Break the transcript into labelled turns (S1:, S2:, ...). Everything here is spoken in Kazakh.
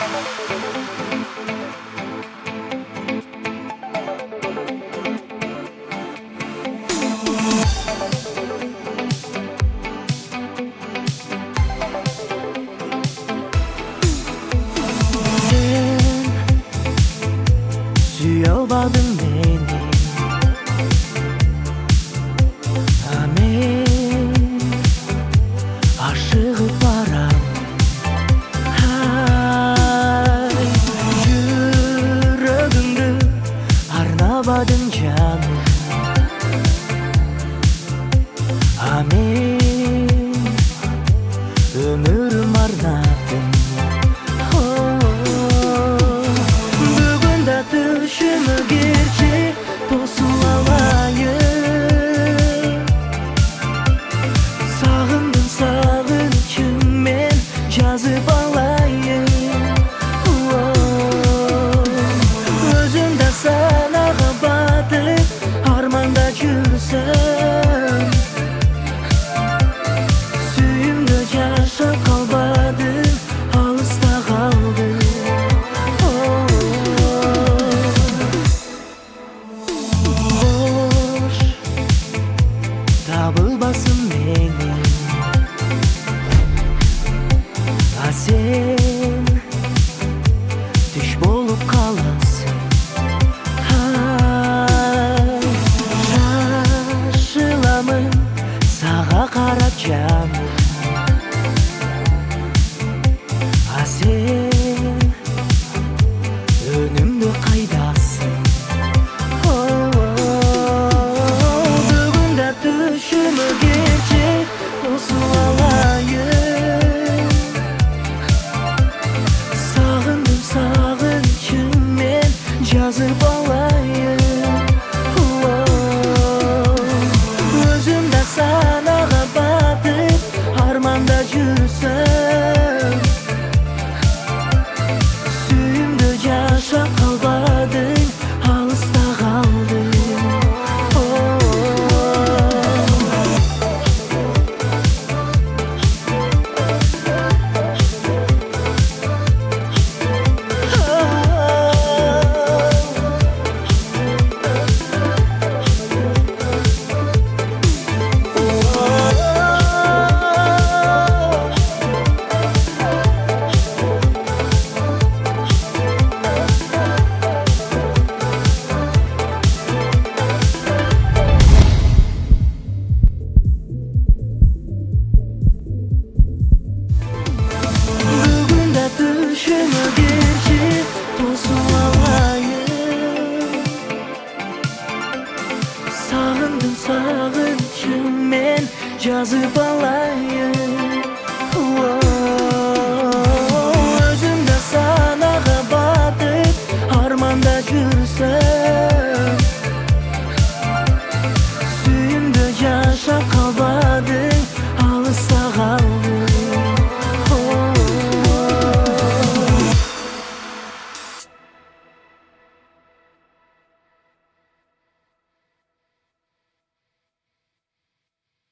S1: Süye almadın beni. Amen. Aşığı param. Hay, yüreğimde arnavadın canım. Amen. Ömürüm arnadım. Düşümü gerçi tosun alayım. Sağındım sağın için men жазып alayım. Özümde sanağa batıp armanda жүрсем, сүйімді жашап қалбадым, алыста қалдым. Табылбасын менен, а сен түш болуп каласың. Шашыламын сага карап жаным, а сен өнүмдө кайдасың. Бүгүндө түшүмө кече тосуп алайын. Сагындым сагынычым мен жазып алайын. Өзүмдө санага батып арманда жүрсөм, сүйүмдү жашап калбадың, алыста калдың. Düşümü gerçi tosup alayım. Sağındım sağınычым men жазып alayım. Özümde sanağa batıp armanda жүрсөм,